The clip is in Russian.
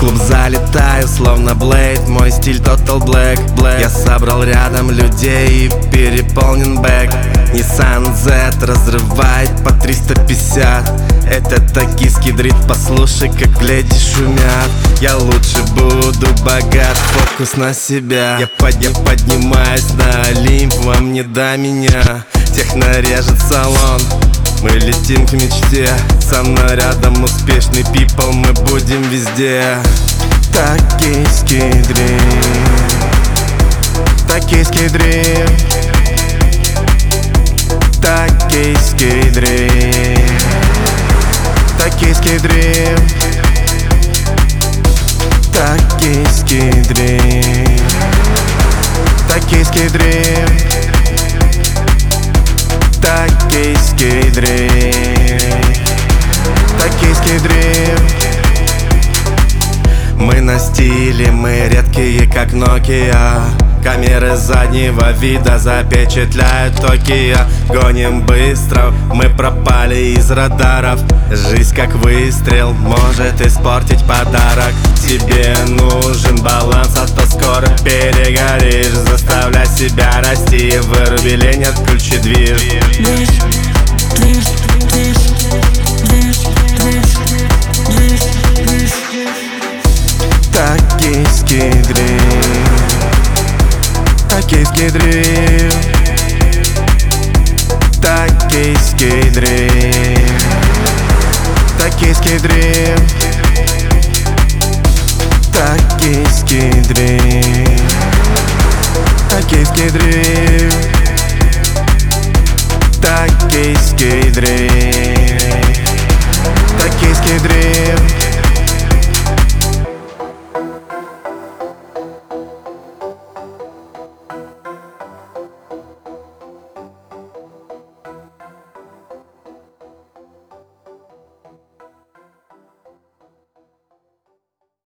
клуб залетаю, словно Блейд, мой стиль Total Black. Я собрал рядом людей и переполнен бэк. Nissan Z разрывает по 350. Это токийский дрифт, послушай, как леди шумят. Я лучше буду богат, фокус на себя. Я поднимаюсь на Олимп, вам не до меня. Техно режет салон, мы летим к мечте. Со мной рядом успешный people, мы будем везде. Токийский дрифт, токийский дрифт, токийский дрифт, токийский дрифт, токийский дрифт, токийский дрифт, токийский дрифт, токийский дрифт. Мы на стиле, мы редкие, как Nokia. Камеры заднего вида запечатляют Токио. Гоним быстро, мы пропали из радаров. Жизнь как выстрел, может испортить подарок. Тебе нужен баланс, а то скоро перегоришь. Заставляй себя расти, выруби лень, отключи движ. Токийский дрифт, токийский дрифт, токийский дрифт, токийский дрифт, токийский дрифт, токийский дрифт, токийский дрифт.